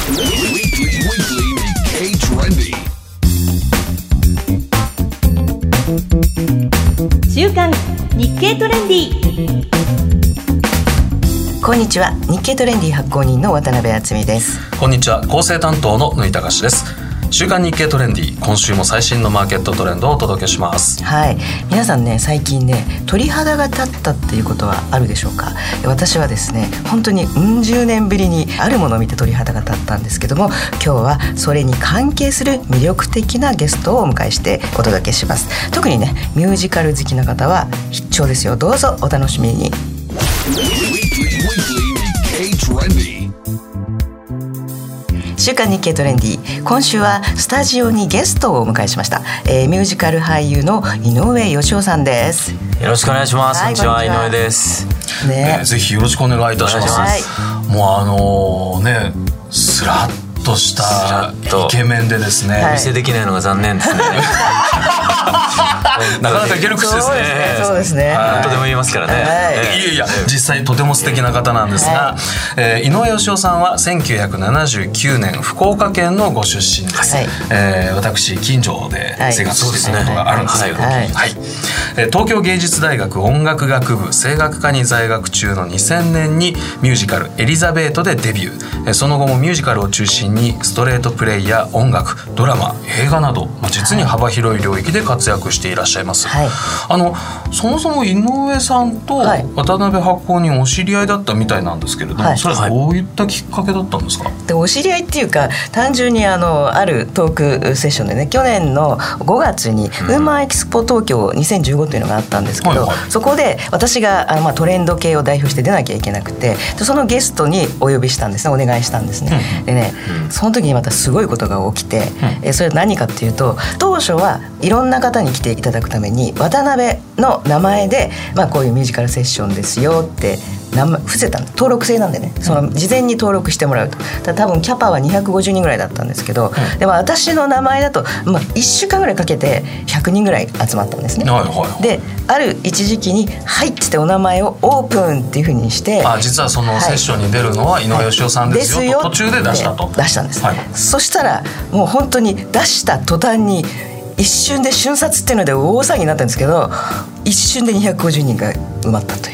週刊日経トレンディ。 こんにちは、日経トレンディ発行人の渡辺敦美です。 こんにちは、構成担当の縫田隆です。週刊日経トレンディ、今週も最新のマーケットトレンドをお届けします。 はい、皆さんね、最近ね、鳥肌が立ったっていうことはあるでしょうか。私はですね、本当に10年ぶりにあるものを見て鳥肌が立ったんですけども、今日はそれに関係する魅力的なゲストをお迎えしてお届けします。特にね、ミュージカル好きな方は必聴ですよ。どうぞお楽しみに。週刊日経トレンディ、今週はスタジオにゲストをお迎えしました。ミュージカル俳優の井上芳雄さんです。 よろしくお願いします。こんにちは、井上です。 ね、ぜひよろしくお願いいたします。 はい、 もうね、スラッとしたイケメンでですね、 お見せできないのが残念ですね。 なかなかいける口ですね。 そうですね。 何とでも言えますからね。 いや実際とても素敵な方なんですが、井上芳雄さんは1979年福岡県のご出身です。私近所で生活していることがあるんですけど、東京芸術大学音楽学部声楽科に在学中の2000年にミュージカルエリザベートでデビュー。その後もミュージカルを中心にストレートプレイや音楽、ドラマ、映画など実に幅広い領域で活躍していらっしゃいます。そもそも井上さんと渡辺発行人お知り合いだったみたいなんですけれども、それはどういったきっかけだったんですか？ で、お知り合いっていうか、単純にあるトークセッションでね、去年の5月にウーマンエキスポ東京2015というのがあったんですけど、そこで私がトレンド系を代表して出なきゃいけなくて、そのゲストにお呼びしたんですね。お願いしたんですね。でね、その時にまたすごいことが起きて、それは何かっていうと、当初はいろんな方に来ていただくために渡辺の名前で、こういうミュージカルセッションですよって伏せたんで、登録制なんでね、その事前に登録してもらうと。多分キャパは250人ぐらいだったんですけど、でも私の名前だと、1週間ぐらいかけて100人ぐらい集まったんですね。で、ある一時期にはいっつってお名前をオープンっていう風にして、 実はそのセッションに出るのは井上芳雄さんですよと途中で出したと。 出したんです。そしたらもう本当に出した途端に一瞬で瞬殺っていうので大騒ぎになったんですけど、一瞬で250人が埋まったという。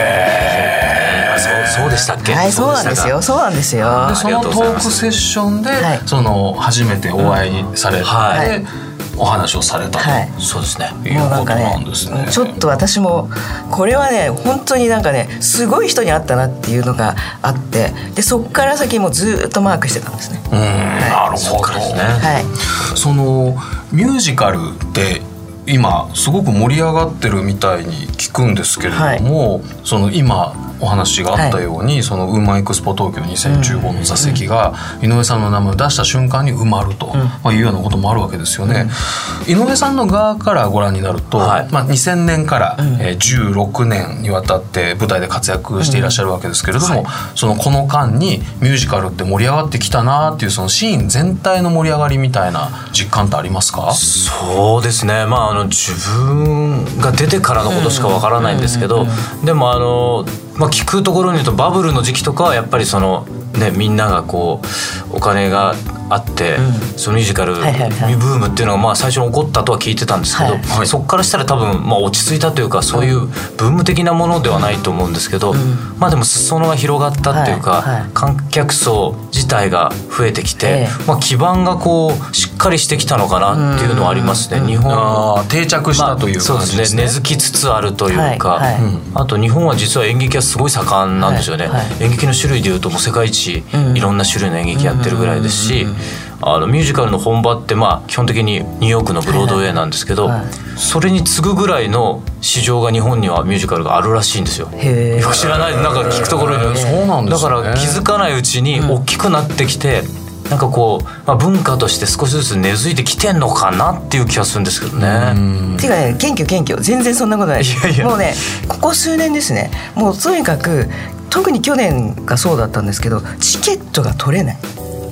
そうでしたっけ？ はい、そうなんですよ。そうなんですよ。 で、そのトークセッションで、初めてお会いされて、お話をされたと。 そうですね。 いうことなんですね。 ちょっと私もこれはね、本当にすごい人に会ったなっていうのがあって、でそこから先もずっとマークしてたんですね。 なるほど。そのミュージカルって今すごく盛り上がってるみたいに聞くんですけれども、その今お話があったように、そのウーマンエクスポ東京2015の座席が井上さんの名前を出した瞬間に埋まるというようなこともあるわけですよね。井上さんの側からご覧になると、2000年から16年にわたって舞台で活躍していらっしゃるわけですけれども、この間にミュージカルって盛り上がってきたなっていう、そのシーン全体の盛り上がりみたいな実感ってありますか？ そうですね、自分が出てからのことしかわからないんですけど、でも聞くところに言うと、バブルの時期とかはやっぱりみんながお金があって、そのミュージカルブームっていうのが最初に起こったとは聞いてたんですけど、そこからしたら多分落ち着いたというか、そういうブーム的なものではないと思うんですけど、でも裾野が広がったっていうか、観客層自体が増えてきて、基盤がしっかりしてきたのかなっていうのはありますね。日本定着したという感じですね。 根付きつつあるというか、あと日本は実は演劇はすごい盛んなんですよね。演劇の種類でいうともう世界一いろんな種類の演劇やってるぐらいですし、ミュージカルの本場って基本的にニューヨークのブロードウェイなんですけど、それに次ぐぐらいの市場が日本にはミュージカルがあるらしいんですよ。よく知らない、聞くところに、だから気づかないうちに大きくなってきて、文化として少しずつ根付いてきてんのかなっていう気がするんですけどね。 っていうかね、謙虚全然そんなことない。もうね、ここ数年ですね、もうとにかく特に去年がそうだったんですけど、チケットが取れない。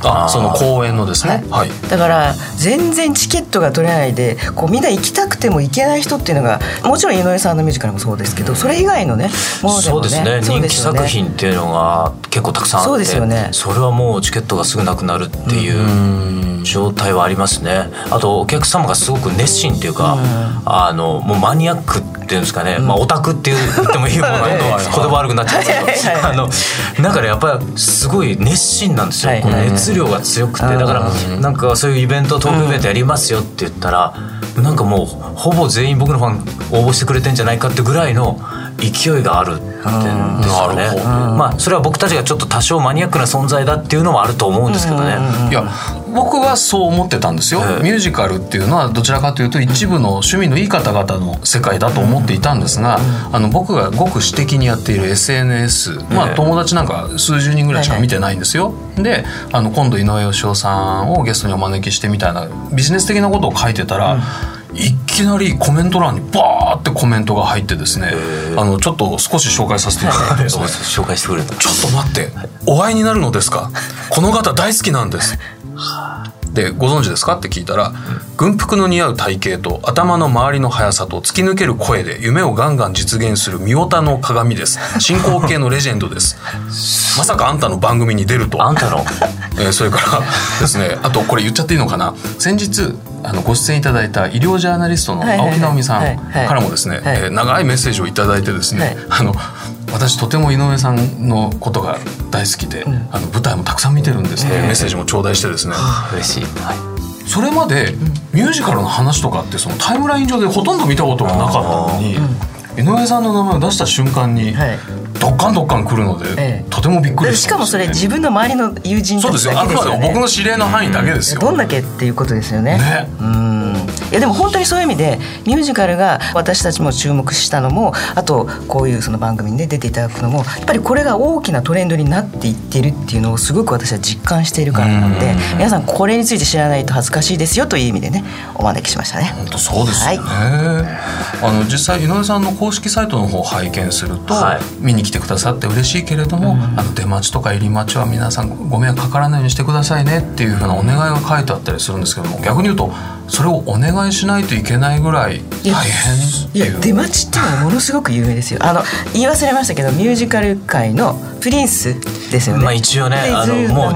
その公演のですね、 はい、だから全然チケットが取れないでこうみんな行きたくても行けない人っていうのがもちろん井上さんのミュージカルもそうですけど、それ以外のねものでもね、 そうですね、人気作品っていうのが結構たくさんあって、 そうですよね、 それはもうチケットがすぐなくなるっていう状態はありますね。あとお客様がすごく熱心っていうか、もうマニアックっていうんですかね、オタクって言ってもいいものと言葉悪くなっちゃうんですけどだからやっぱりすごい熱心なんですよ、この熱量が強くて、だからなんかそういうイベントトークイベントやりますよって言ったら、なんかもうほぼ全員僕のファン応募してくれてんじゃないかってぐらいの勢いがあるっていうんですかね。まあそれは僕たちがちょっと多少マニアックな存在だっていうのもあると思うんですけどね。 いや僕はそう思ってたんですよ、ミュージカルっていうのはどちらかというと一部の趣味のいい方々の世界だと思っていたんですが、僕がごく私的にやっている SNS、友達なんか数十人ぐらいしか見てないんですよ。で今度井上芳雄さんをゲストにお招きしてみたいなビジネス的なことを書いてたら、いきなりコメント欄にバーってコメントが入ってですね、ちょっと少し紹介させていただいてですね、 紹介してくれた。 ちょっと待って、お会いになるのですか、この方大好きなんですでご存知ですかって聞いたら、軍服の似合う体型と頭の回りの速さと突き抜ける声で夢をガンガン実現するミオタの鏡です、進行形のレジェンドですまさかあんたの番組に出ると。 あんたのそれからですね、あとこれ言っちゃっていいのかな、先日ご出演いただいた医療ジャーナリストの青木直美さんからもですね、長いメッセージをいただいてですね、私とても井上さんのことが大好きで、舞台もたくさん見てるんですね、メッセージも頂戴してですね、 嬉しい、 それまでミュージカルの話とかってそのタイムライン上でほとんど見たことがなかったのに、井上さんの名前を出した瞬間にドッカンドッカン来るので、とてもびっくりしたんですよね。 しかもそれ自分の周りの友人たちだけですよね。 そうですよ、あくまで僕の知り合いの範囲だけですよ、 どんだけっていうことですよね。いやでも本当にそういう意味でミュージカルが私たちも注目したのも、あとこういうその番組に、出ていただくのも、やっぱりこれが大きなトレンドになっていってるっていうのをすごく私は実感しているからなので、皆さんこれについて知らないと恥ずかしいですよという意味でねお招きしましたね。 本当そうですよね、実際井上さんの公式サイトの方を拝見すると、見に来てくださって嬉しいけれども、出待ちとか入り待ちは皆さんご迷惑かからないようにしてくださいねっていうふうなお願いが書いてあったりするんですけども、逆に言うとそれをお願いしないといけないぐらい大変っていう。 いや出待ちっていうのはものすごく有名ですよ。言い忘れましたけどミュージカル界のプリンスですよね。 一応ねもう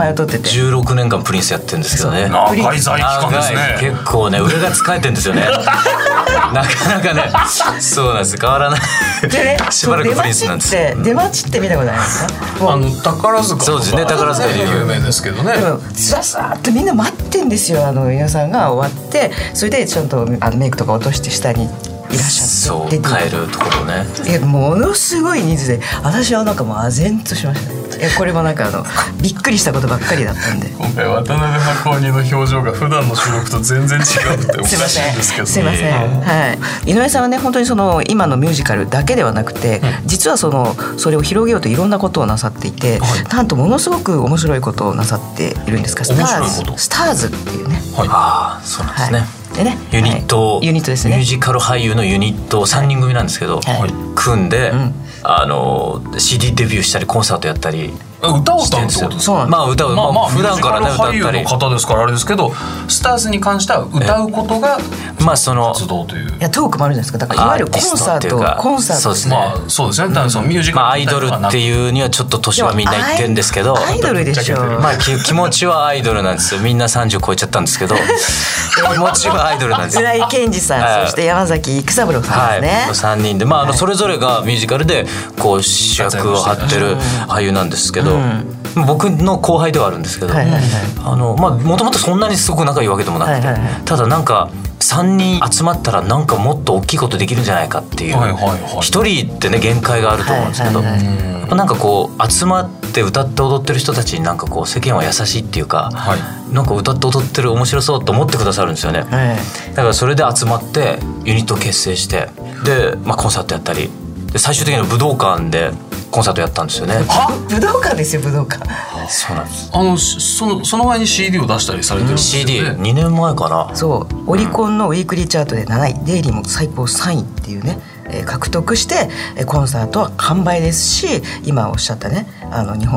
16年間プリンスやってるんですけどね。 長い在期間ですね。 結構ね上が使えてるんですよねなかなかねそうなんです、変わらないしばらくプリンスなんです。 出待ちって見たことないですか。 宝塚とかそうですね、宝塚で有名ですけどね。 ささっとみんな待ってんですよ。皆さんが終わってそれでちゃんとメイクとか落として下にいらっしゃって、 そう帰るところね、 ものすごい人数で私はなんかもう唖然としましたね。これもなんかびっくりしたことばっかりだったんで、 今回渡辺箱鬼の表情が普段の収録と全然違うっておかしいんですけど、 すいません、井上さんはね本当に今のミュージカルだけではなくて、実はそれを広げようといろんなことをなさっていて、なんとものすごく面白いことをなさっているんですか。スターズっていうね、 ああそうなんですね、でね、ユニットですね、ミュージカル俳優のユニット3人組なんですけど、組んで、CD デビューしたりコンサートやったり歌を歌うってことですか。 歌う、普段からね歌ったり、 ミュージカル俳優の方ですからあれですけど、スターズに関しては歌うことが活動という、 いやトークもあるじゃないですか。だからいわゆるコンサートそうですね、 そうですね。だからそのミュージカルアイドルっていうにはちょっと年はみんな言ってるんですけど、 アイドルでしょ。 気持ちはアイドルなんですよ。みんな30超えちゃったんですけど気持ちはアイドルなんですよ。 浦井健二さん、そして山崎育三郎さんですね、 3人で、それぞれがミュージカルでこう主役を張ってる俳優なんですけど、僕の後輩ではあるんですけど、もともとそんなにすごく仲いいわけでもなくて、ただなんか3人集まったらなんかもっと大きいことできるんじゃないかっていう、1人ってね限界があると思うんですけど、やっぱなんかこう集まって歌って踊ってる人たちになんかこう世間は優しいっていうか、なんか歌って踊ってる面白そうと思ってくださるんですよね、だからそれで集まってユニットを結成して、で、コンサートやったりで、最終的には武道館でコンサートやったんですよね。 武道館ですよ、武道館。 そうなんです。 その前に CD を出したりされてるんですよね。 CD2 年前かな。 そうオリコンのウィークリーチャートで7位、デイリーも最高3位っていうね、獲得してコンサートは完売ですし、今おっしゃったね日本武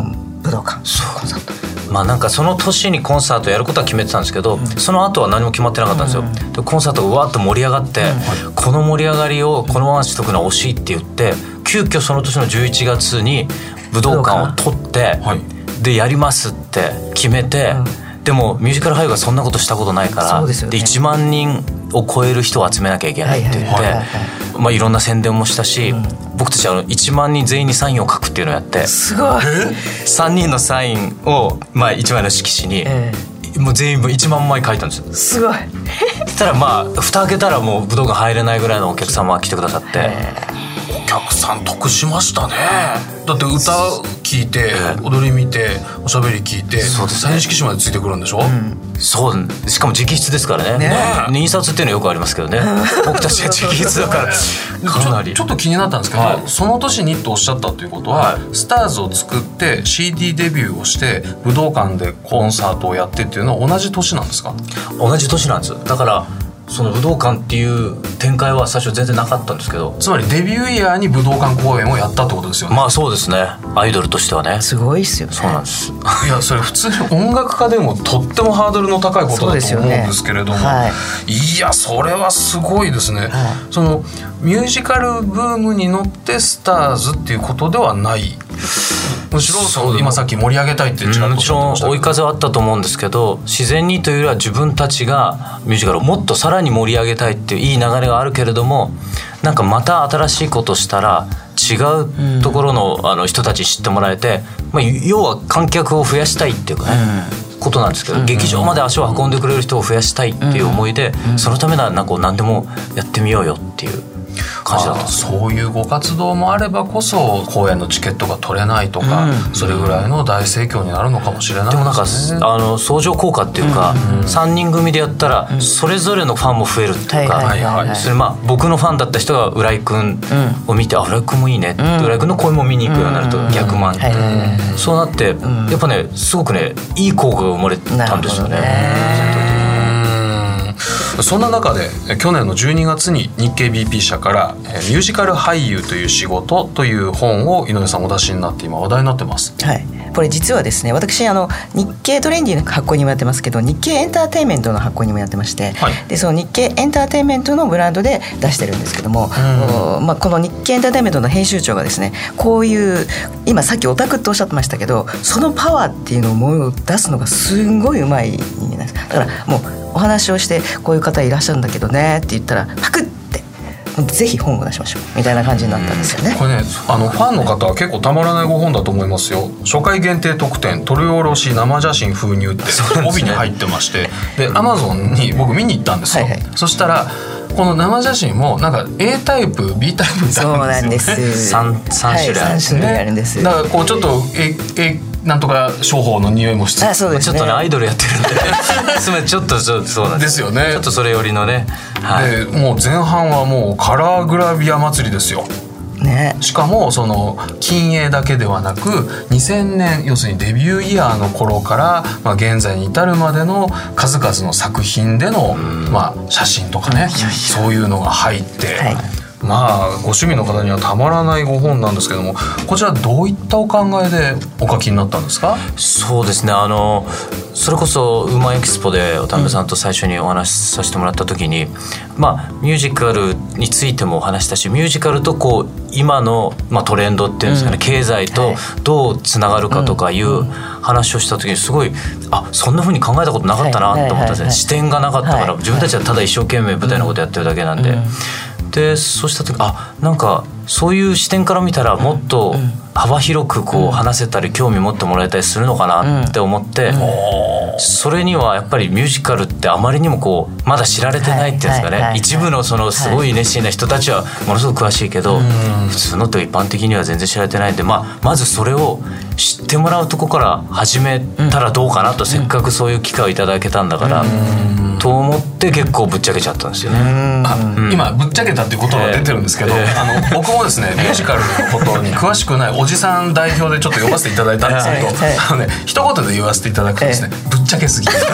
武道館コンサート。 まあなんかその年にコンサートやることは決めてたんですけど、その後は何も決まってなかったんですよ。でコンサートがわーっと盛り上がって、この盛り上がりをこのまましとくのは惜しいって言って、急遽その年の11月に武道館を取って、でやりますって決めて、でもミュージカル俳優がそんなことしたことないから、で1万人を超える人を集めなきゃいけないって言って、まあいろんな宣伝もしたし、僕たち1万人全員にサインを書くっていうのをやって、 すごい 3人のサインをまあ1枚の色紙にもう全員分1万枚書いたんですよ。 すごい。 そしたらまあ蓋開けたらもう武道館入れないぐらいのお客様が来てくださって、 お客さん得しましたね。だって歌聞いて、踊り見て、おしゃべり聞いて、サイン色紙までついてくるんでしょ。 そうしかも直筆ですからね。印刷っていうのはよくありますけどね。僕たちは直筆だからかなりちょっと気になったんですけど、その年にとおっしゃったということは、スターズを作って CD デビューをして武道館でコンサートをやってっていうのは同じ年なんですか？ 同じ年なんです。だからその武道館っていう展開は最初全然なかったんですけど、 つまりデビューイヤーに武道館公演をやったってことですよね。 まあそうですね、アイドルとしてはね。 すごいっすよね。 そうなんです。 いやそれ普通に音楽家でもとってもハードルの高いことだと思うんですけれども、いやそれはすごいですね。そのミュージカルブームに乗ってスターズっていうことではない。むしろ今さっき盛り上げたいってちらっとおっしゃってましたけど、 追い風はあったと思うんですけど、自然にというよりは自分たちがミュージカルをもっとさらに盛り上げたいっていういい流れがあるけれども、なんかまた新しいことしたら違うところの、人たち知ってもらえて、要は観客を増やしたいっていうかね、ことなんですけど、劇場まで足を運んでくれる人を増やしたいっていう思いで、そのためなら何でもやってみようよっていう感じだったんです。 そういうご活動もあればこそ公演のチケットが取れないとか、それぐらいの大盛況になるのかもしれないですね。 でもなんか相乗効果っていうか、3人組でやったらそれぞれのファンも増えるっていうか、それ僕のファンだった人が浦井くんを見て、浦井くんもいいねって、浦井くんの声も見に行くようになると逆もあって、そうなってやっぱねすごくねいい効果が生まれたんですよね。 そんな中で去年の12月に日経 BP 社からミュージカル俳優という仕事という本を井上さんお出しになって今話題になってます。 はい、これ実はですね、私日経トレンディの発行にもやってますけど、日経エンターテインメントの発行にもやってまして、でその日経エンターテインメントのブランドで出してるんですけども、この日経エンターテインメントの編集長がですね、こういう今さっきオタクっておっしゃってましたけど、そのパワーっていうのを出すのがすごいうまい人間なんです。だからもうお話をしてこういう方いらっしゃるんだけどねって言ったらパクってぜひ本を出しましょうみたいな感じになったんですよね。 これねファンの方は結構たまらないご本だと思いますよ。初回限定特典取り下ろし生写真封入って帯に入ってまして、で Amazon に僕見に行ったんですよ。そしたらこの生写真もなんか A タイプ B タイプみたいなんですよ。 そうなんです。 3種類あるんです。 だからこうちょっとなんとか商法の匂いもしつつ、 そうですね、 ちょっとねアイドルやってるんでつまりちょっとそうなんですよね。 ちょっとそれよりのね、 でもう前半はもうカラーグラビア祭りですよ。しかもその近影だけではなく2000年要するにデビューイヤーの頃から、現在に至るまでの数々の作品での、写真とかね、そういうのが入って、ご趣味の方にはたまらないご本なんですけども、こちらどういったお考えでお書きになったんですか？ そうですね、それこそウーマンエキスポで渡辺さんと最初にお話しさせてもらった時に、ミュージカルについてもお話したし、ミュージカルとこう今の、トレンドっていうんですかね、経済とどうつながるかとかいう話をした時にすごいそんな風に考えたことなかったなと思ったんですね。視点がなかったから、自分たちはただ一生懸命舞台のことやってるだけなんで。でそうした時なんかそういう視点から見たらもっと幅広くこう話せたり興味持ってもらえたりするのかなって思って、それにはやっぱりミュージカルってあまりにもこうまだ知られてないっていうんですかね、一部のそのすごい熱心な人たちはものすごく詳しいけど、普通のと一般的には全然知られてないんで、まずそれを知ってもらうとこから始めたらどうかなと、せっかくそういう機会をいただけたんだからと思って結構ぶっちゃけちゃったんですよね。 今ぶっちゃけたっていうことが出てるんですけど、僕もですねミュージカルのことに詳しくないおじさん代表でちょっと呼ばせていただいたんですけど、一言で言わせていただくとですね、ぶっちゃけすぎ結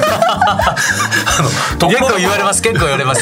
構言われます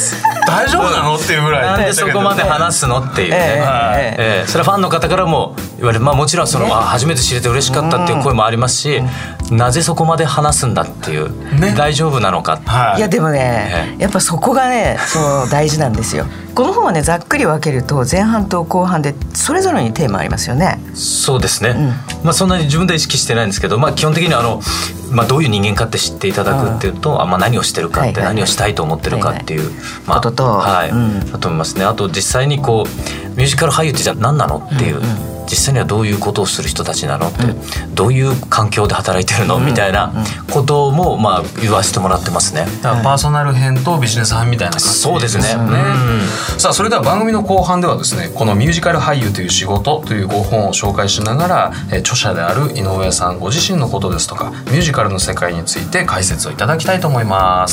大丈夫なのっていうぐらい、 なんでそこまで話すのっていうね、それはファンの方からも言われ、まあもちろんその、初めて知れて嬉しかったっていう声もありますし、なぜそこまで話すんだっていう、大丈夫なのか、 いやでもね、やっぱそこがねそう大事なんですよ。この本はねざっくり分けると前半と後半でそれぞれにテーマありますよね。 そうですね、まあ、そんなに自分で意識してないんですけど、まあ、基本的にまあ、どういう人間かって知っていただくっていうと、まあ、何をしてるかって、何をしたいと思ってるかっていう、まあ、 ことと、 だと思いますね。あと実際にこうミュージカル俳優ってじゃあ何なのっていう、実際にはどういうことをする人たちなのって、どういう環境で働いてるのみたいなこともまあ言わせてもらってますね。 だからパーソナル編とビジネス編みたいな感じですね。 そうですね。 さあそれでは番組の後半ではですね、このミュージカル俳優という仕事という5本を紹介しながら、著者である井上さんご自身のことですとかミュージカルの世界について解説をいただきたいと思います。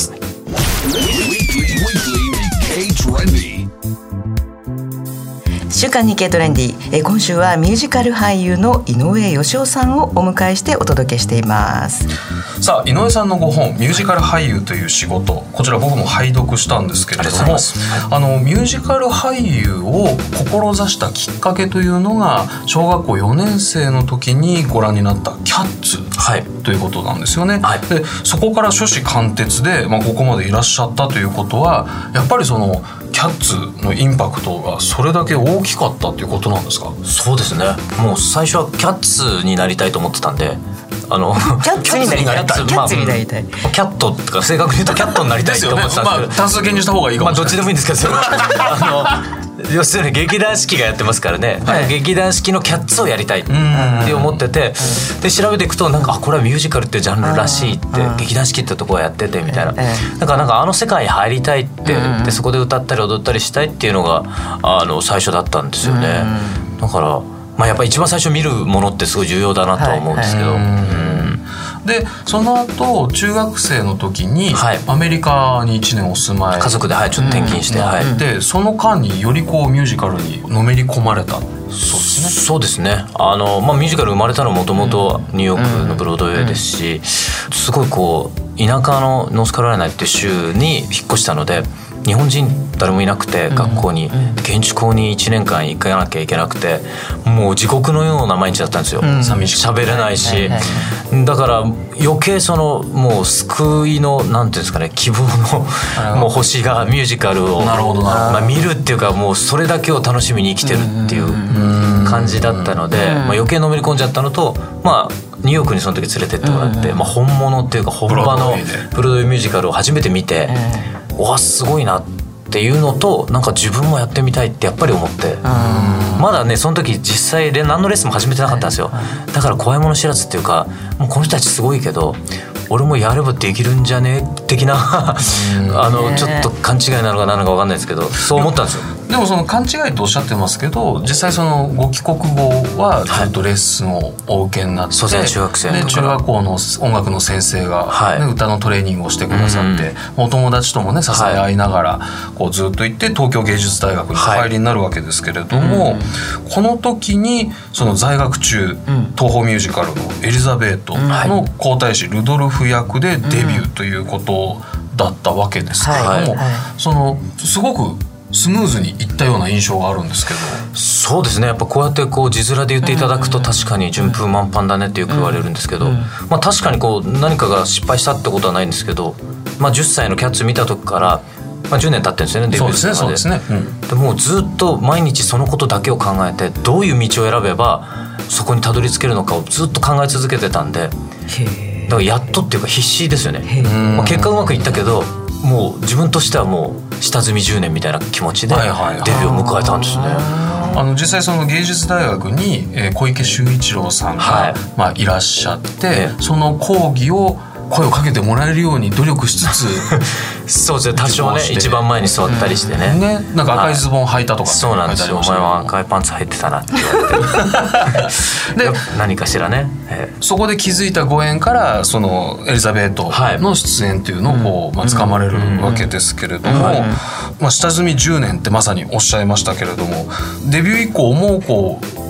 週刊日経トレンディ、今週はミュージカル俳優の井上芳雄さんをお迎えしてお届けしています。 さあ井上さんの5本ミュージカル俳優という仕事、こちら僕も拝読したんですけれども、ミュージカル俳優を志したきっかけというのが小学校4年生の時にご覧になったキャッツ、ということなんですよね。でそこから初志貫徹で、ここまでいらっしゃったということはやっぱりそのキャッツのインパクトがそれだけ大きかったっていうことなんですか？ そうですね。もう最初はキャッツになりたいと思ってたんで、 キャッツになりたい。キャッツになりたい。 キャットとか正確に言うとキャットになりたいと思ってたんですけど、 単数形にした方がいいかもしれない。 どっちでもいいんですけど、それは要するに劇団四季がやってますからね、劇団四季のキャッツをやりたいって思ってて、で調べていくとなんかこれはミュージカルっていうジャンルらしいって、劇団四季ってとこはやっててみたいな、だからなんか世界に入りたいって、でそこで歌ったり踊ったりしたいっていうのが最初だったんですよね。だからやっぱり一番最初見るものってすごい重要だなとは思うんですけど、 でその後中学生の時にアメリカに1年お住まい、 家族でちょっと転勤して、 でその間によりこうミュージカルにのめり込まれた。 そうですね。ミュージカル生まれたのはもともとニューヨークのブロードウェイですし、すごいこう田舎のノースカロライナっていう州に引っ越したので、日本人誰もいなくて、学校に建築校に1年間行かなきゃいけなくて、もう地獄のような毎日だったんですよ。寂しく喋れないし、だから余計もう救いのなんていうんですかね、希望のもう星がミュージカルを見るっていうか、もうそれだけを楽しみに生きてるっていう感じだったので、余計のめり込んじゃったのと、ニューヨークにその時連れてってもらって、本物っていうか本場のブロードウェイミュージカルを初めて見て、わすごいなっていうのと、なんか自分もやってみたいってやっぱり思って、まだねその時実際何のレッスンも始めてなかったんですよ。だから怖いもの知らずっていうか、もうこの人たちすごいけど俺もやればできるんじゃね的なちょっと勘違いなのか何なのか分かんないですけど、そう思ったんですよ。 でもその勘違いとおっしゃってますけど、実際そのご帰国後はずっとレッスンをお受けになって、 そうですね、中学生ので中学校の音楽の先生が、歌のトレーニングをしてくださって、お友達ともね支え合いながらこうずっと行って東京芸術大学にお入りになるわけですけれども、この時にその在学中、東宝ミュージカルのエリザベートの皇太子ルドルフ役でデビューということだったわけですけれども、すごくスムーズにいったような印象があるんですけど。 そうですね。やっぱこうやって字面で言っていただくと確かに順風満帆だねってよく言われるんですけど、確かに何かが失敗したってことはないんですけど、10歳のキャッツ見た時から10年経ってるんですよね、デビューするまで。 そうですね。 でもうずっと毎日そのことだけを考えて、どういう道を選べばそこにたどり着けるのかをずっと考え続けてたんで、だからやっとっていうか必死ですよね。結果うまくいったけど、もう自分としてはもう下積み10年みたいな気持ちでデビューを迎えたんですね。 実際その芸術大学に小池秀一郎さんがいらっしゃって、その講義を声をかけてもらえるように努力しつつそうですね、多少ね一番前に座ったりしてね、 なんか赤いズボン履いたとか、 そうなんですよ、お前は赤いパンツ履いてたなって言われてで何かしらね、 そこで気づいたご縁からそのエリザベートの出演というのをこう掴まれるわけですけれども、下積み10年ってまさにおっしゃいましたけれども、デビュー以降も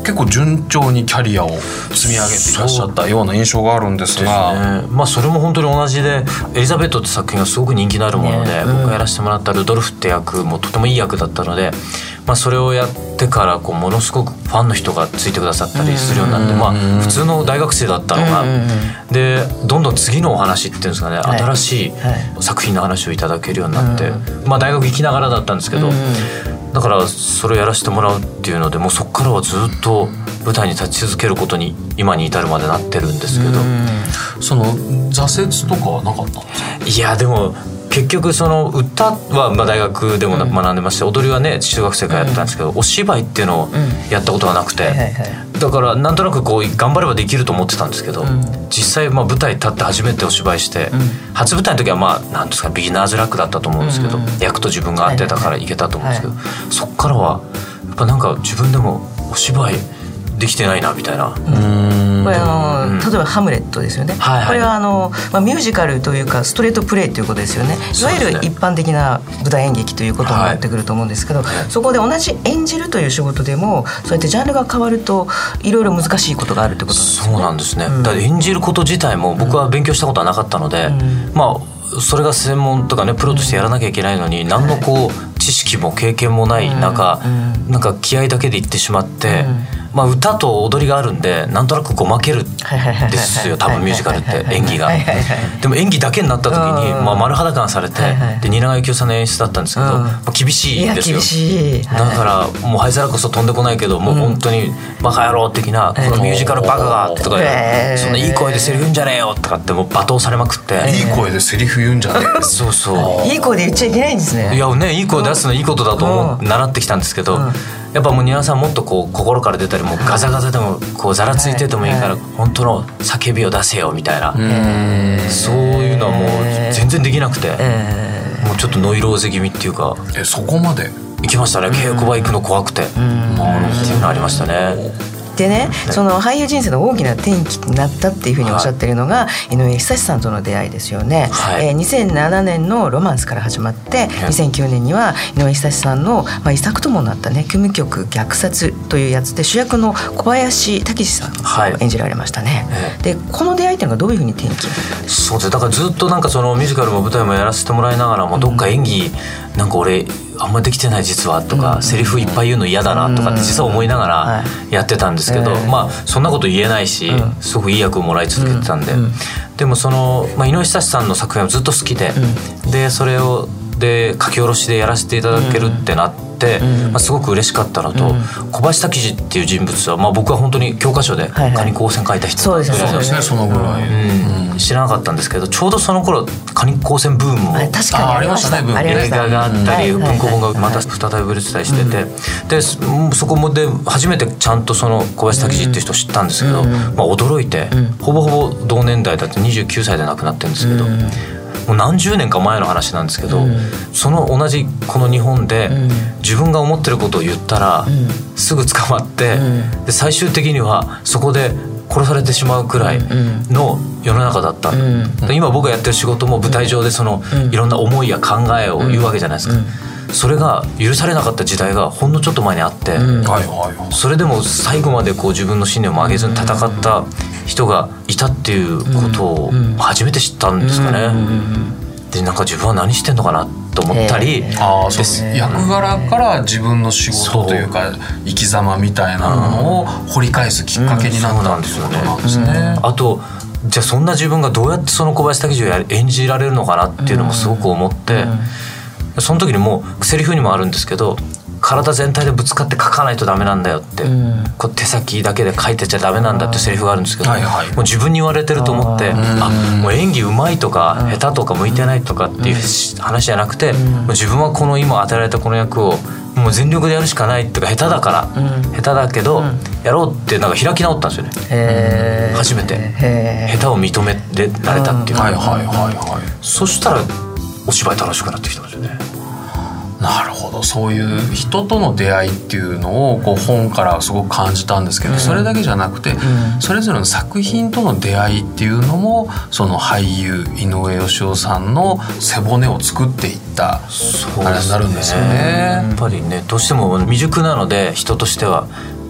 結構順調にキャリアを積み上げていらっしゃったような印象があるんですが、 まあそれも本当に同じで、エリザベートって作品がすごく人気のあるもので、僕がやらせてもらったルドルフって役もとてもいい役だったので、まあ、それをやってからこうものすごくファンの人がついてくださったりするようになって、まあ普通の大学生だったのが、でどんどん次のお話っていうんですかね、新しい作品の話をいただけるようになって、まあ大学行きながらだったんですけど、だからそれをやらせてもらうっていうので、もうそこからはずっと舞台に立ち続けることに今に至るまでなってるんですけど、 その挫折とかはなかったんですか？ いやでも結局その歌はまあ大学でも学んでまして、踊りはね中学生からやってたんですけど、お芝居っていうのをやったことがなくて、だからなんとなくこう頑張ればできると思ってたんですけど、実際まあ舞台立って初めてお芝居して、初舞台の時はまあなんですかビギナーズラックだったと思うんですけど、役と自分が合ってたからいけたと思うんですけど、そっからはやっぱなんか自分でもお芝居できてないなみたいな。 これ例えばハムレットですよね、これはミュージカルというかストレートプレイということですよね。いわゆる一般的な舞台演劇ということになってくると思うんですけど、そこで同じ演じるという仕事でもそうやってジャンルが変わるといろいろ難しいことがあるってことなんですね。 そうなんですね、だから演じること自体も僕は勉強したことはなかったので、まあそれが専門とかねプロとしてやらなきゃいけないのに、何のこう知識も経験もない中、なんか気合だけでいってしまって、まあ歌と踊りがあるんでなんとなくごまけるんですよ、多分ミュージカルって演技が。でも演技だけになった時にまあ丸裸にされて、で蜷川幸雄さんの演出だったんですけど、厳しいんですよ。だからもう灰皿こそ飛んでこないけど、もう本当にバカ野郎的な、このミュージカルバカがとか、そんないい声でセリフ言うんじゃねえよとかってもう罵倒されまくって、 いい声でセリフ言うんじゃねえそうそう、 いい声で言っちゃいけないんですね。 いやね、いい声出すのいいことだと思う習ってきたんですけど、やっぱもう蜷川さんもっとこう心から出たり、もうガザガザでもこうざらついててもいいから本当の叫びを出せよみたいな、そういうのはもう全然できなくて、もうちょっとノイローゼ気味っていうか、 そこまで行きましたね。稽古場行くの怖くて、っていうのありましたね。 でね、その俳優人生の大きな転機になったっていうふうにおっしゃってるのが、井上久志さんとの出会いですよね。2007年のロマンスから始まって、2009年には井上久志さんの遺作ともなったね、組曲虐殺というやつで主役の小林武史さんを演じられましたね。でこの出会いっていうのがどういうふうに転機？ そうです。だからずっとなんかそのミュージカルも舞台もやらせてもらいながらも、どっか演技なんか俺あんまできてない実はとか、セリフいっぱい言うの嫌だなとかって実は思いながらやってたんですけど、まあそんなこと言えないし、すごくいい役をもらい続けてたんで、でもその、井上久志さんの作品はずっと好きで、でそれをで書き下ろしでやらせていただけるってなって、すごく嬉しかったのと、小林武史っていう人物は、僕は本当に教科書でカニ光線書いた人なんで、 そうですね、そのぐらい、 知らなかったんですけど、ちょうどその頃カニ光線ブームも確かにありましたね。 映画があったり、文庫本がまた再び売れてたりしてて、でそこで初めてちゃんとその小林武史っていう人を知ったんですけど、驚いて、ほぼほぼ同年代だって29歳で亡くなってるんですけど、もう何十年か前の話なんですけど、その同じこの日本で自分が思ってることを言ったらすぐ捕まって、で最終的にはそこで殺されてしまうくらいの世の中だった、今僕がやってる仕事も舞台上でそのいろんな思いや考えを言うわけじゃないですか。それが許されなかった時代がほんのちょっと前にあって、それでも最後までこう自分の信念を曲げずに戦った人がいたっていうことを初めて知ったんですかね。でなんか自分は何してんのかなと思ったり、 役柄から自分の仕事というか生き様みたいなものを掘り返すきっかけになったっていうことなんですね。 あとじゃあそんな自分がどうやってその小林武史を演じられるのかなっていうのもすごく思って、その時にもうセリフにもあるんですけど、体全体でぶつかって書かないとダメなんだよって、こう手先だけで書いてちゃダメなんだってセリフがあるんですけど、もう自分に言われてると思って、もう演技うまいとか下手とか向いてないとかっていう話じゃなくて、もう自分はこの今与えられたこの役をもう全力でやるしかないっていうか、下手だから、下手だけどやろうってなんか開き直ったんですよね。初めて下手を認められたっていう。そしたらお芝居楽しくなってきたんですよね。 なるほど。そういう人との出会いっていうのをこう本からすごく感じたんですけど、それだけじゃなくて、それぞれの作品との出会いっていうのもその俳優井上芳雄さんの背骨を作っていったあれになるんですよね。 やっぱりね、どうしても未熟なので人としては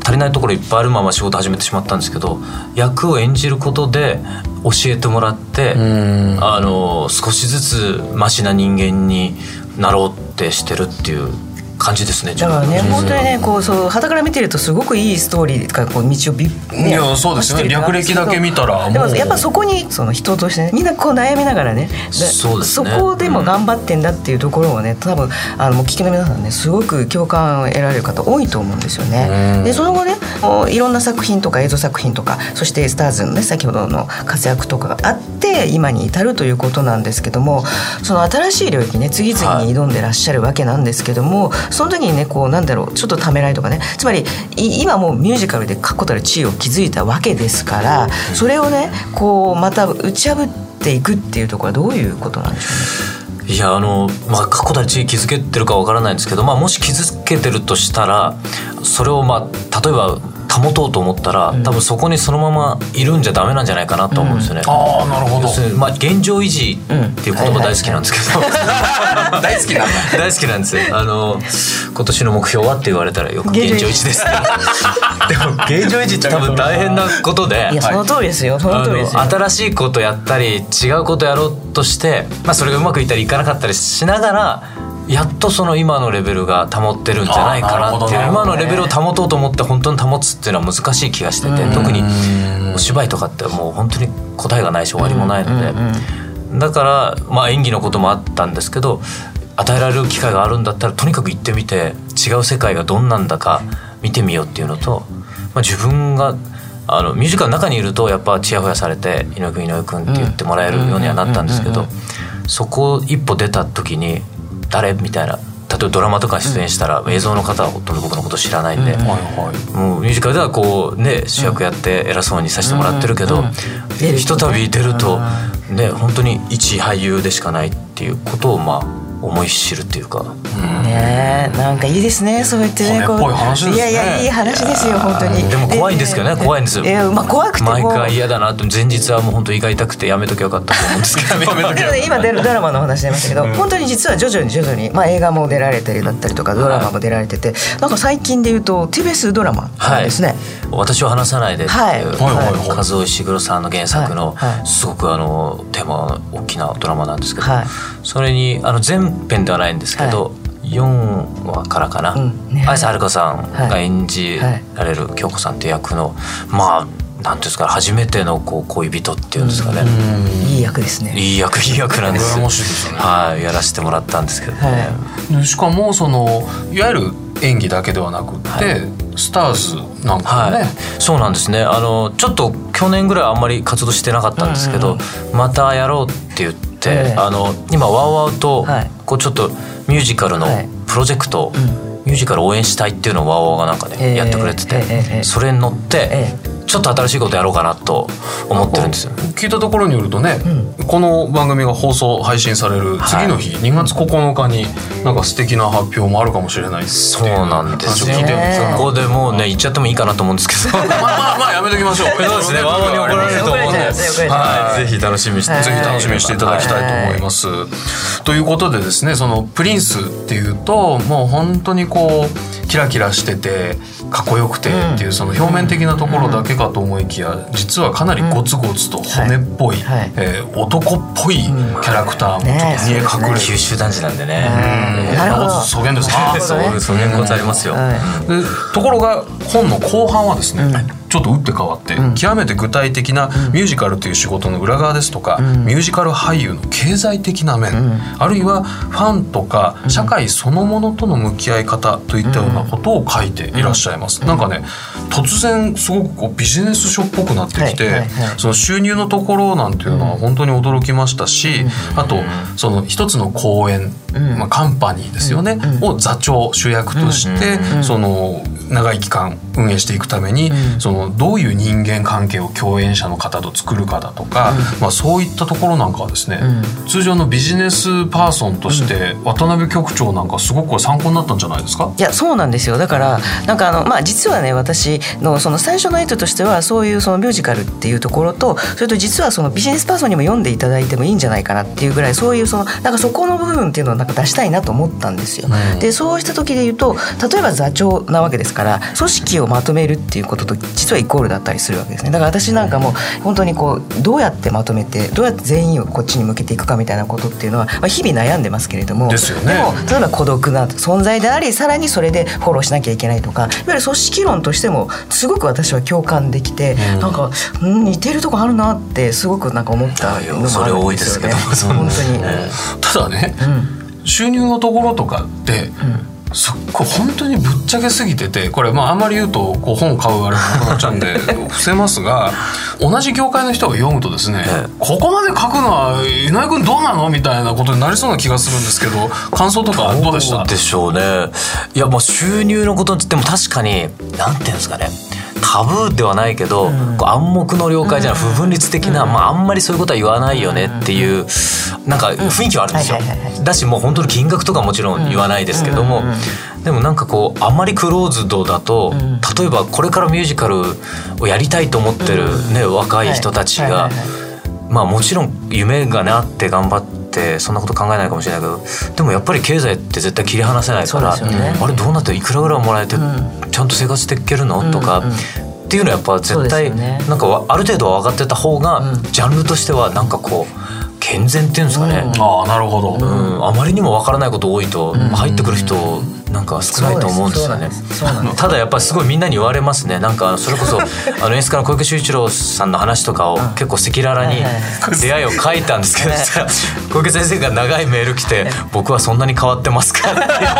足りないところいっぱいあるまま仕事始めてしまったんですけど、役を演じることで教えてもらって、少しずつマシな人間になろうってしてるっていう感じですね。 だからね、本当にね、こうそう傍から見てるとすごくいいストーリーとかこう道をいやそうですね、略歴だけ見たらもうでもやっぱそこにその人としてね、みんなこう悩みながらね、 そうですね、 そこでも頑張ってんだっていうところをね、多分もう聞きの皆さんね、すごく共感を得られる方多いと思うんですよね。でその後ね、いろんな作品とか映像作品とか、そしてスターズのね先ほどの活躍とかがあって今に至るということなんですけども、その新しい領域ね次々に挑んでらっしゃるわけなんですけども、その時にねこうなんだろう、ちょっとためらいとかね、つまり今もうミュージカルで確固たる地位を築いたわけですから、それをねこうまた打ち破っていくっていうところはどういうことなんでしょうね。 いや確固たる地位築けてるかわからないんですけど、もし築けてるとしたら、それを例えば保とうと思ったら、多分そこにそのままいるんじゃダメなんじゃないかなと思うんですよね。 ああ、なるほど。 現状維持っていう言葉大好きなんですけど、 大好きなんだ。 大好きなんですよ。今年の目標はって言われたらよく現状維持ですでも現状維持って多分大変なことで、 いやその通りですよ、その通りですよ。 新しいことやったり違うことやろうとして、それがうまくいったりいかなかったりしながら、やっとその今のレベルが保ってるんじゃないかなっていう、今のレベルを保とうと思って本当に保つっていうのは難しい気がしてて、特にお芝居とかってもう本当に答えがないし終わりもないので、だから演技のこともあったんですけど、与えられる機会があるんだったらとにかく行ってみて、違う世界がどんなんだか見てみようっていうのと、自分がミュージカルの中にいるとやっぱチヤホヤされて井上君って言ってもらえるようにはなったんですけど、そこを一歩出た時に誰みたいな、例えばドラマとか出演したら映像の方はほとんど僕のこと知らないんで、もうミュージカルではこうね主役やって偉そうにさせてもらってるけど、ひとたび出るとね本当に一俳優でしかないっていうことを思い知るっていうか、 ねえ、なんかいいですね、そうやってね、 こういう話ですね。 いやいい話ですよ本当に。 でも怖いんですけどね、怖いんですよ。 怖くて毎回嫌だなって、前日はもう本当胃が痛くてやめときゃよかったと思うんですけど今ドラマの話出ましたけど、本当に実は徐々に、映画も出られたりだったりとかドラマも出られてて、なんか最近でいうと TBS ドラマですね、 私を話さないでっていう、和尾石黒さんの原作のすごくテーマの大きなドラマなんですけど、それに全編ではないんですけど、4話からかな、綾瀬はるかさんが演じられる京子さんっていう役のなんていうんですか、初めての恋人っていうんですかね、 いい役ですね。 いい役なんです。 羨ましいですよね。 やらせてもらったんですけどね。 しかもいわゆる演技だけではなくって、スターズなんかね、 そうなんですね。ちょっと去年ぐらいあんまり活動してなかったんですけど、またやろうって言って、今ワウワウとちょっとミュージカルのプロジェクト、ミュージカル応援したいっていうのをワウワウがなんかねやってくれてて、それに乗ってちょっと新しいことやろうかなと思ってるんですよ。 聞いたところによるとね、この番組が配信される次の日、2月9日になんか素敵な発表もあるかもしれないっていう。 そうなんですよ。ここでもうね言っちゃってもいいかなと思うんですけどやめときましょう。 そうですね、ワウワウに怒られると思うんで、ぜひ楽しみにしていただきたいと思います。ということでですね、そのプリンスっていうともう本当にキラキラしててかっこよくてっていうその表面的なところだけかと思いきや、実はかなりゴツゴツと骨っぽい、男っぽいキャラクターもちょっと見え隠れる。 九州男児なんでね。 なるほど。 そげんですね。 そげんこつありますよ。 ところが本の後半はですね、ちょっと打って変わって、極めて具体的なミュージカルという仕事の裏側ですとか、ミュージカル俳優の経済的な面、あるいはファンとか社会そのものとの向き合い方といったようなことを書いていらっしゃいます。なんかね、突然すごくビジネス書っぽくなってきて、その収入のところなんていうのは本当に驚きましたし、あとその一つの公演、カンパニーですよね、を座長主役としてその長い期間運営していくために、そのどういう人間関係を共演者の方と作るかだとか、そういったところなんかはですね、通常のビジネスパーソンとして渡辺局長なんかすごく参考になったんじゃないですか？ いや、そうなんですよ。だからなんか実はね、私のその最初の意図としては、そういうそのミュージカルっていうところと、それと実はそのビジネスパーソンにも読んでいただいてもいいんじゃないかなっていうぐらい、そういうなんかそこの部分っていうのをなんか出したいなと思ったんですよ。でそうした時で言うと、例えば座長なわけですから、組織をまとめるっていうことと実はイコールだったりするわけですね。だから私なんかも本当にこうどうやってまとめてどうやって全員をこっちに向けていくかみたいなことっていうのは、日々悩んでますけれども、 ですよね。 でも例えば孤独な存在であり、さらにそれでフォローしなきゃいけないとか、いわゆる組織論としてもすごく私は共感できて、なんか似てるとこあるなってすごくなんか思ったのもあるんですよね。本当に。 ただね、収入のところとかってこれ本当にぶっちゃけすぎてて、これあんまり言うとこう本買うあれがなくなっちゃうんで伏せますが、同じ業界の人が読むとですね、ここまで書くのは井上君どうなのみたいなことになりそうな気がするんですけど、感想とかどうでした？ どうでしょうね。いや、収入のことって言っても確かになんていうんですかね、タブーではないけど、こう暗黙の了解じゃない、不分律的な、あんまりそういうことは言わないよねっていうなんか雰囲気はあるんですよ。だしもう本当に金額とかもちろん言わないですけども、でもなんかこうあんまりクローズドだと、例えばこれからミュージカルをやりたいと思ってるね、若い人たちがもちろん夢がねあって頑張ってそんなこと考えないかもしれないけど、でもやっぱり経済って絶対切り離せないから、あれどうなっていくらぐらいもらえてちゃんと生活していけるのとかっていうのはやっぱ絶対なんかある程度は分かってた方がジャンルとしてはなんかこう健全っていうんですかね。 なるほど。 あまりにも分からないこと多いと入ってくる人なんか少ないと思うんですよね。ただやっぱりすごいみんなに言われますね。なんかそれこそ演出家の小池秀一郎さんの話とかを結構赤裸々に出会いを書いたんですけど、小池先生が長いメール来て「僕はそんなに変わってますか?」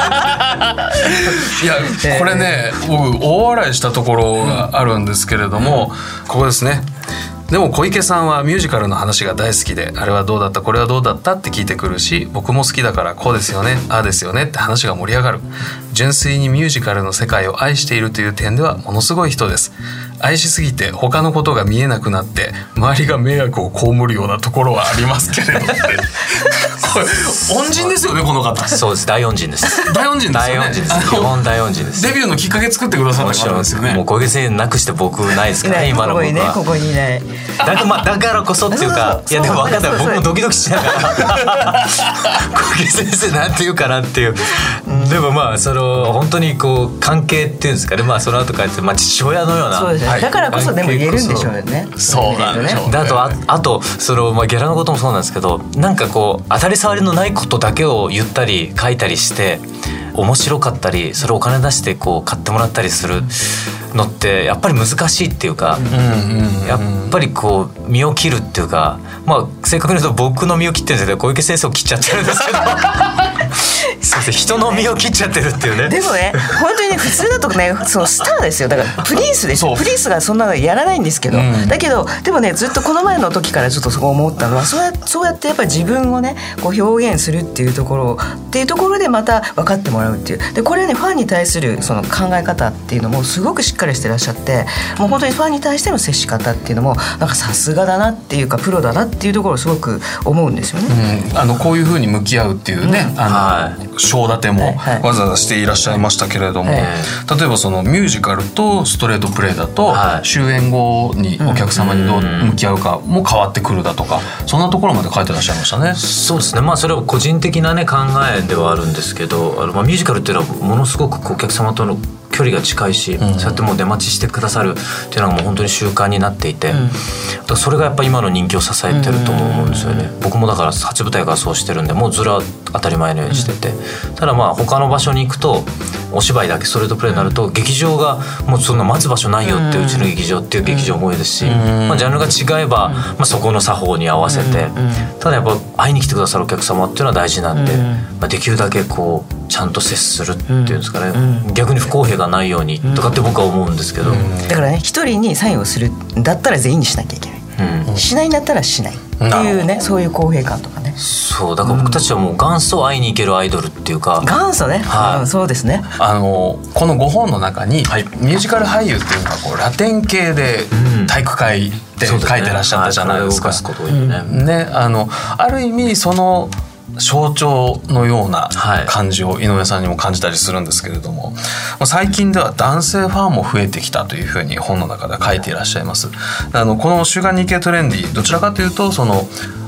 いやこれね、僕大笑いしたところがあるんですけれども、ここですね。でも小池さんはミュージカルの話が大好きで、あれはどうだったこれはどうだったって聞いてくるし、僕も好きだからこうですよねああですよねって話が盛り上がる。純粋にミュージカルの世界を愛しているという点ではものすごい人です。愛しすぎて他のことが見えなくなって周りが迷惑を被るようなところはありますけれどもこれ恩人ですよね、この方。 そうです、大恩人です。 大恩人ですよね。 大恩人です。基本大恩人です。 デビューのきっかけ作ってくださった方ですよね。 もう小池先生なくして僕ないですからね、今の僕は。 ここにいない。 だからこそっていうか、いやでも分かったら僕もドキドキしながら小池先生なんて言うかなっていう。でもその本当にこう関係っていうんですかね、その後から父親のような。 そうですね。だからこそでも言えるんでしょうよね。 そうなんでしょうね。 あとそのギャラのこともそうなんですけど、なんかこう当たり障りのないことだけを言ったり書いたりして面白かったり、それをお金出してこう買ってもらったりするのってやっぱり難しいっていうか、やっぱりこう身を切るっていうか、正確に言うと僕の身を切ってるんですけど、小池先生を切っちゃってるんですけどそうですね、人の身を切っちゃってるっていうね。 でもね、本当にね、普通だとね、そのスターですよ。だからプリンスですよ。プリンスがそんなのやらないんですけど、だけどでもね、ずっとこの前の時からちょっとそう思ったのは、そうやってやっぱり自分をねこう表現するっていうところでまた分かってもらうっていう。でこれね、ファンに対するその考え方っていうのもすごくしっかりしてらっしゃって、もう本当にファンに対しての接し方っていうのもなんかさすがだなっていうか、プロだなっていうところをすごく思うんですよね。 こういう風に向き合うっていうね、章立てもわざわざしていらっしゃいましたけれども、例えばそのミュージカルとストレートプレイだと、終演後にお客様にどう向き合うかも変わってくるだとか、そんなところまで書いてらっしゃいましたね。 そうですね。それは個人的なね考えではあるんですけど、ミュージカルっていうのはものすごくお客様との距離が近いし、そうやってもう出待ちしてくださるっていうのがもう本当に習慣になっていて、だからそれがやっぱ今の人気を支えてると思うんですよね。僕もだから初舞台からそうしてるんで、もうずら当たり前のようにしてて、ただ他の場所に行くとお芝居だけストレートプレイになると、劇場がもうそんな待つ場所ないよってうちの劇場っていう劇場も多いですし、ジャンルが違えば、そこの作法に合わせて、ただやっぱ会いに来てくださるお客様っていうのは大事なんで、できるだけこうちゃんと接するっていうんですかね、逆に不公平がないようにとかって僕は思うんですけど、 だからね、一人にサインをするんだったら全員にしなきゃいけない、しないんだったらしないっていうね、そういう公平感とかね。 そうだから僕たちはもう元祖会いに行けるアイドルっていうか、 元祖ね、そうですね。 この5本の中に、ミュージカル俳優っていうのがこうラテン系で体育会って書いてらっしゃったじゃないですか。ある意味その象徴のような感じを井上さんにも感じたりするんですけれども、最近では男性ファンも増えてきたというふうに本の中で書いていらっしゃいます。この週刊日経トレンディ、どちらかというとその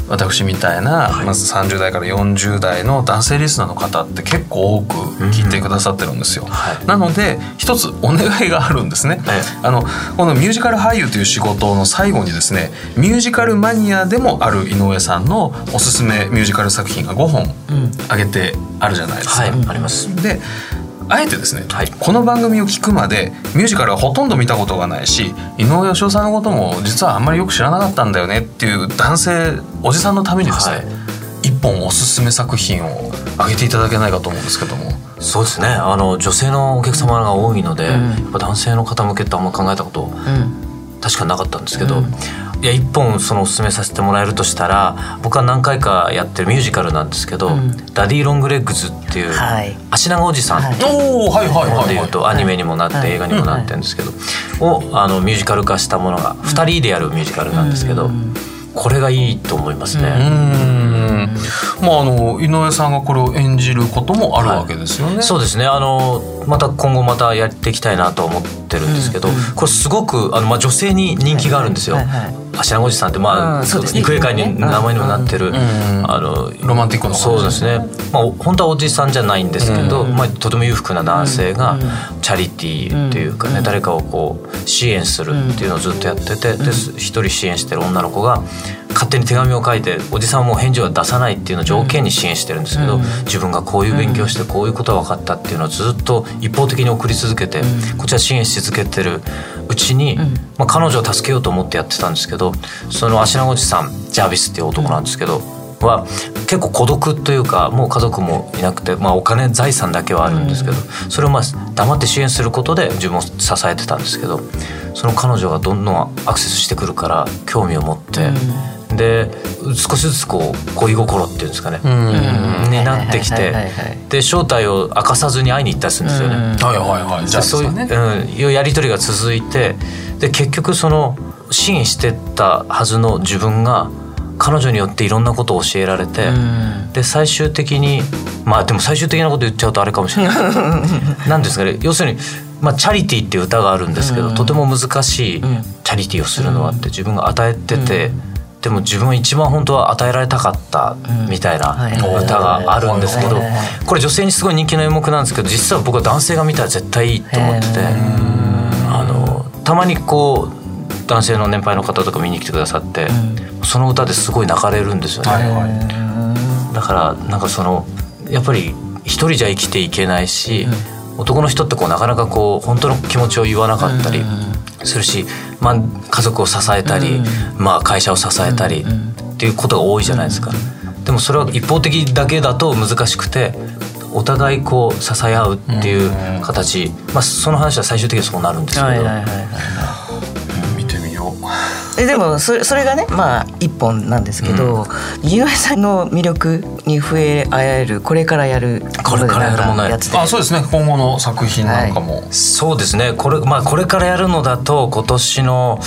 私みたいな、まず30代から40代の男性リスナーの方って結構多く聞いてくださってるんですよ、なので一つお願いがあるんですね、このミュージカル俳優という仕事の最後にですね、ミュージカルマニアでもある井上さんのおすすめミュージカル作品が5本挙げてあるじゃないですか、 あります。 であえてですね、この番組を聞くまでミュージカルはほとんど見たことがないし、井上芳雄さんのことも実はあんまりよく知らなかったんだよねっていう男性おじさんのためにですね、一本おすすめ作品を挙げていただけないかと思うんですけども。 そうですね、女性のお客様が多いので、やっぱ男性の方向けってあんま考えたこと、確かになかったんですけど、いや一本そのおすすめさせてもらえるとしたら、僕は何回かやってるミュージカルなんですけど、ダディ・ロングレッグズっていう、足長おじさんっていうとアニメにもなって映画にもなってるんですけど、をミュージカル化したものが2人でやるミュージカルなんですけど、これがいいと思いますね。 井上さんがこれを演じることもあるわけですよね。 そうですね、また今後またやっていきたいなと思ってるんですけど、これすごく女性に人気があるんですよ。足長おじさんって育英会に名前にもなってるロマンティックな、 そうですね、本当はおじさんじゃないんですけど、とても裕福な男性がチャリティーっていうかね、誰かをこう支援するっていうのをずっとやってて、で一人支援してる女の子が勝手に手紙を書いて、おじさんはもう返事は出さないっていうのを条件に支援してるんですけど、自分がこういう勉強してこういうことが分かったっていうのをずっと一方的に送り続けて、こちら支援し続けてるうちに、彼女を助けようと思ってやってたんですけど、その足長おじさんジャービスっていう男なんですけど、は結構孤独というか、もう家族もいなくて、お金財産だけはあるんですけど、それを黙って支援することで自分を支えてたんですけど、その彼女がどんどんアクセスしてくるから興味を持って、で少しずつ恋心っていうんですかね、になってきて、で正体を明かさずに会いに行ったりするんですよね。そういうやり取りが続いて、で結局その支援してたはずの自分が彼女によっていろんなことを教えられて、で最終的にでも最終的なこと言っちゃうとあれかもしれないなんですかね、要するにチャリティーっていう歌があるんですけど、とても難しいチャリティーをするのはって自分が与えてて、でも自分は一番本当は与えられたかったみたいな歌があるんですけど、これ女性にすごい人気の演目なんですけど、実は僕は男性が見たら絶対いいと思ってて、たまに男性の年配の方とか見に来てくださって、その歌ですごい泣かれるんですよね。だからやっぱり一人じゃ生きていけないし、男の人ってなかなか本当の気持ちを言わなかったりするし、家族を支えたり、会社を支えたりっていうことが多いじゃないですか。でもそれは一方的だけだと難しくて、お互い支え合うっていう形、その話は最終的にそうなるんですけど、 見てみよう。 でもそれがね、一本なんですけど、井上さんの魅力に触れ合えるこれからやるものやつで、そうですね、今後の作品なんかも、 そうですね、これからやるのだと今年の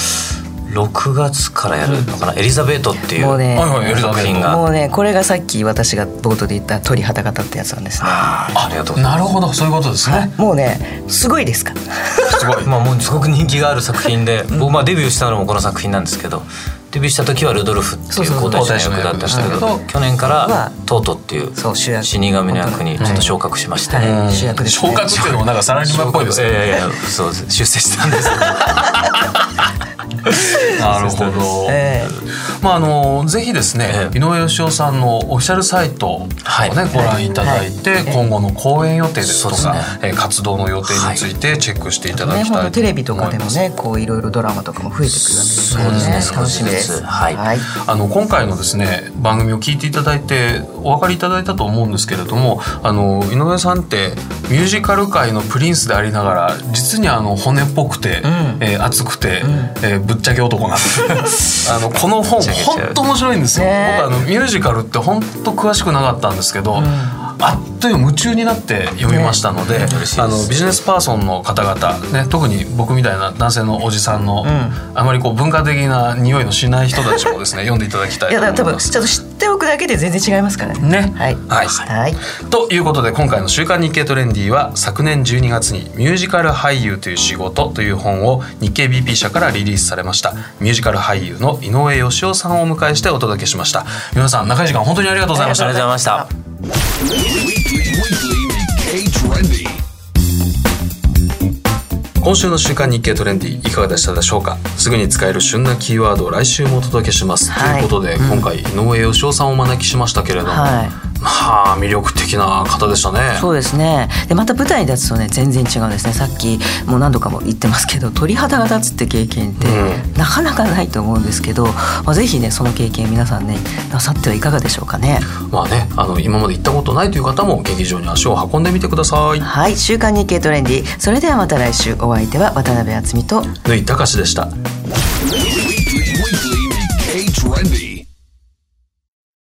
6月からやるのかな、エリザベートっていう作品が、 もうねこれがさっき私が冒頭で言った鳥肌型ってやつなんですね。 ありがとうございます。 なるほど、そういうことですね。 もうねすごいですかすごいもうすごく人気がある作品で、僕デビューしたのもこの作品なんですけど、デビューした時はルドルフっていう皇太子の役だったんですけど、去年からトートっていう死神の役にちょっと昇格しまして、 主役ですね。 昇格っていうのもなんかサラリーマンっぽいですね。 そうです、出世したんですなるほど。ぜひですね、井上芳雄さんのオフィシャルサイトをね、ご覧いただいて、今後の公演予定ですとか、活動の予定についてチェックしていただきたいと思います。 テレビとかでもね、いろいろドラマとかも増えてくるわけですね。 そうですね、 楽しみです。 今回のですね番組を聞いていただいてお分かりいただいたと思うんですけれども、井上さんってミュージカル界のプリンスでありながら、実に骨っぽくて、熱くて、ぶっちゃけ男なんですこの本本当面白いんですよ。僕ミュージカルって本当詳しくなかったんですけど、 あっという間夢中になって読みましたので、ビジネスパーソンの方々、ね、特に僕みたいな男性のおじさんの、あまりこう文化的な匂いのしない人たちもですね読んでいただきたいと思います。 いや多分ちょっと知っておくだけで全然違いますからね。はい、はいということで今回の週刊日経トレンディは昨年12月にミュージカル俳優という仕事という本を日経 BP 社からリリースされましたミュージカル俳優の井上芳雄さんをお迎えしてお届けしました。皆さん長い時間本当にありがとうございました。 ありがとうございました。 今週の週刊日経トレンディいかがでしたでしょうか。すぐに使える旬なキーワードを来週もお届けします、ということで、今回井上芳雄さんをお招きしましたけれども、魅力的な方でしたね。 そうですね。でまた舞台に立つとね全然違うんですね。さっきもう何度かも言ってますけど鳥肌が立つって経験ってなかなかないと思うんですけど、ぜひねその経験皆さんねなさってはいかがでしょうかね。 今まで行ったことないという方も劇場に足を運んでみてください。 はい、週刊日経トレンディ、それではまた来週。お相手は渡辺敦美と縫井隆でした。